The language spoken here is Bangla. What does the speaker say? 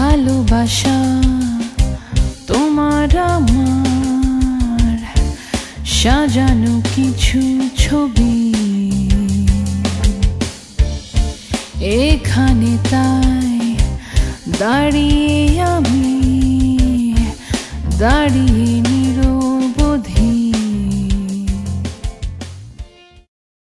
ভালোবাসা তোমার আমার সাজানো কিছু ছবি এখানে তাই দাঁড়িয়ে আমি দাঁড়িয়ে